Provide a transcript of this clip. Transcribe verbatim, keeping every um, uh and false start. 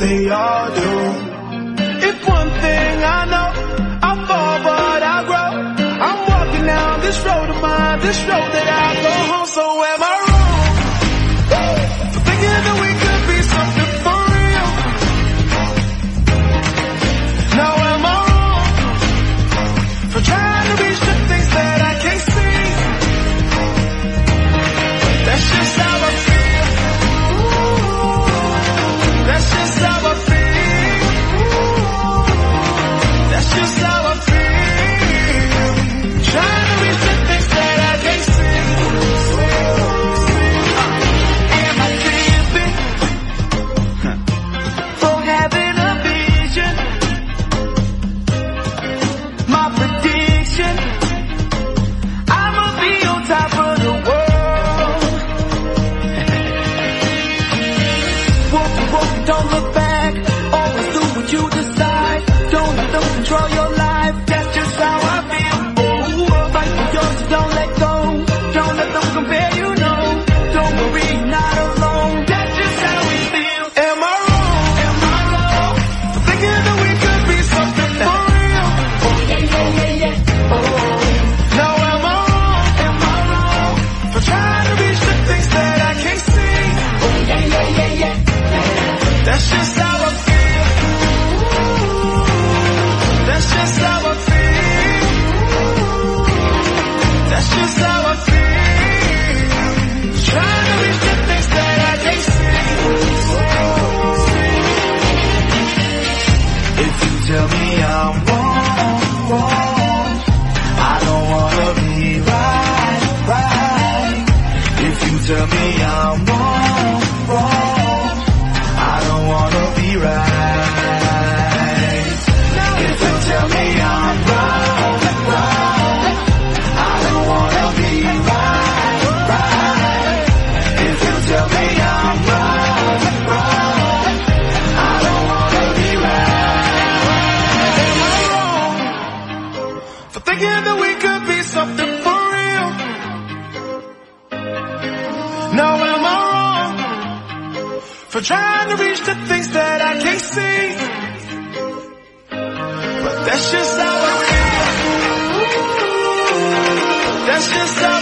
we all do. If one thing I know, I fall but I grow. I'm walking down this road of mine, this road that I go home. So am I wrong for thinking that we could be something for real? Now am I wrong for trying to reach the things that I can't see? That's just how I feel. That's just how I feel. That's just how I feel. Trying to reach the things that I can't see. Am I tripping for having a vision? My prediction, I'ma be on top of the world. Whoa, whoa, don't look back. Always do what you decide. Don't let them control your life. That's just how I feel. Oh, fight for yours, don't let go. Don't let them compare, you know. Don't worry, you're not alone. That's just how we feel. Am I wrong? Am I wrong for thinking that we could be something for real? Oh yeah, yeah, yeah, yeah. Oh. Now am I wrong? Am I wrong for trying to reach the things that I can't see? Oh yeah, yeah, yeah, yeah. That's just how I feel. That's just how I feel. That's just how I feel. Trying to reach the things that I can't see. If you tell me I'm wrong, wrong, I don't wanna be right, right. If you tell me I'm wrong, wrong, I don't wanna be right. If you tell me I'm wrong, wrong, I don't wanna be right, right. If you tell me I'm wrong, wrong, I don't wanna be right. Am I wrong for thinking that we could be something for real? Now am I wrong for trying to reach the things that I can't see? But that's just how I feel. That's just how